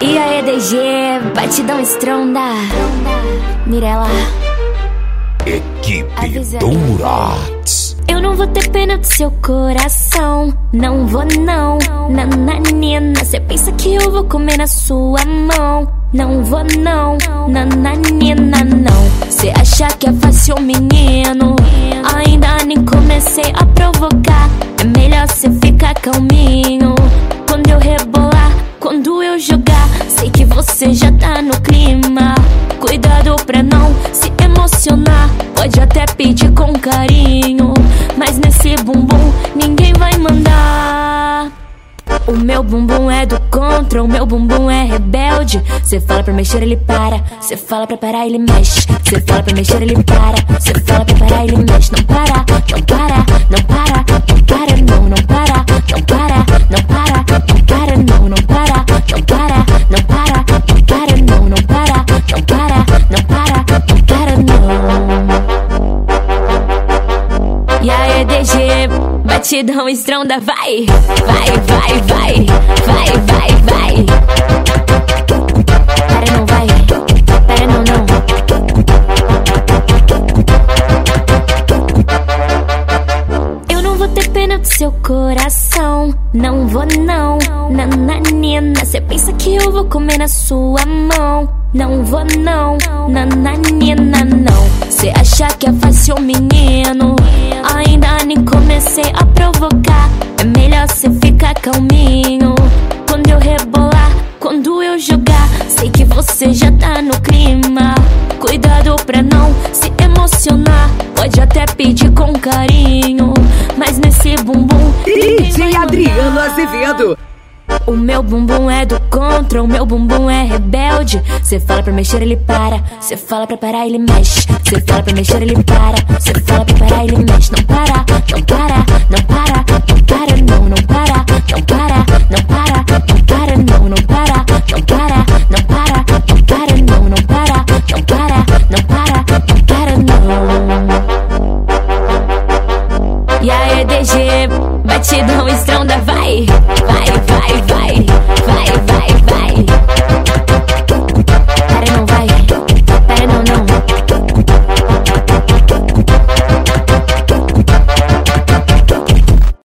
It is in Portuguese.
E aí, DG, batidão estronda. Mirella, Equipe Dourados. eu não vou ter pena do seu coração. Não vou não, nananina. Cê pensa que eu vou comer na sua mão. Não vou não, nananina não. Cê acha que é fácil, menino? Ainda nem comecei a provocar. É melhor cê ficar calminho. Quando eu rebolar, quando eu jogar, sei que você já tá no clima. Cuidado pra não se emocionar. Pode até pedir com carinho, mas nesse bumbum ninguém vai mandar. O meu bumbum é do contra, o meu bumbum é rebelde. Cê fala pra mexer, ele para. Cê fala pra parar, ele mexe. Cê fala pra mexer, ele para. Cê fala pra parar, ele mexe. Não para, não para, não para, não para, não, não para, não para, não para, não para, não, não para, não para, não para, não para, não, não para, não para, não para, não para, não. E aí, DG, batidão estronda, vai, vai, vai, vai, vai, vai, vai. Para, não vai, para, não, não. Eu não vou ter pena do seu coração. Não vou não, nananina. Cê pensa que eu vou comer na sua mão. Não vou não, nananina não. Cê acha que é fácil, menino? Ainda nem comecei a provocar. É melhor cê ficar calminho. Quando eu rebolar, quando eu jogar, sei que você já tá no clima. Cuidado pra não se emocionar. Pode até pedir com carinho, mas nesse bumbum DJ Adriano Azevedo. o meu bumbum é do contra, o meu bumbum é rebelde. Cê fala pra mexer, ele para. Cê fala pra parar, ele mexe. Cê fala pra mexer, ele para. Cê fala pra parar, ele mexe. Não para, não para.